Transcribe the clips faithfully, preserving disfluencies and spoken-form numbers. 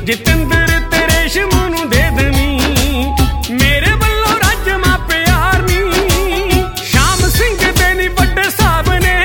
ਜਤਿੰਦਰ ਤੇ ਰੇਸ਼ਮ ਨੂੰ ਦੇ ਦੇਣੀ ਮੇਰੇ ਵੱਲੋਂ ਰਾਜਮਾ ਪਿਆਰ ਨੀ ਸ਼ਾਮ ਸਿੰਘ ਦੇ ਨੀ ਵੱਡੇ ਸਾਹਿਬ ਨੇ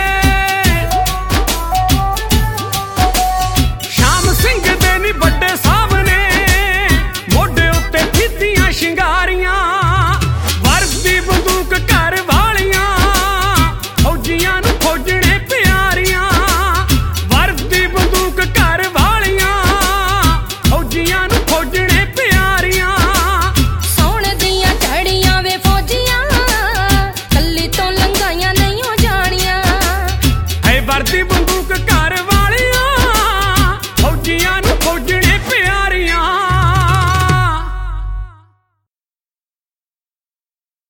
ਸ਼ਾਮ ਸਿੰਘ ਦੇ ਨੀ ਵੱਡੇ ਸਾਹਿਬ ਨੇ ਮੋਢੇ ਉੱਤੇ ਫੀਤੀਆਂ ਸ਼ਿੰਗਾਰੀਆਂ ਵਰਦੀ ਬੰਦੂਕ ਘਰ ਵਾਲੀਆਂ ਫੌਜੀਆਂ ਨੂੰ ਫੌਜਣੇ ਪਿਆਰੀਆਂ ਵਰਦੀ ਬੰਦੂਕ ਘਰ ਵਾਲੀਆਂ ਫੌਜੀਆਂ ਨੂੰ ਫੌਜਣੇ ਪਿਆਰੀਆਂ ਸੋਹਣ ਦੀਆਂ ਝੜੀਆਂ ਵੇ ਫੌਜੀਆਂ ਕੱਲੀ ਤੋਂ ਲੰਘਾਈਆਂ ਨਹੀਂ ਜਾਣੀਆਂ ਐ ਵਰਦੀ ਬੰਦੂਕ ਘਰ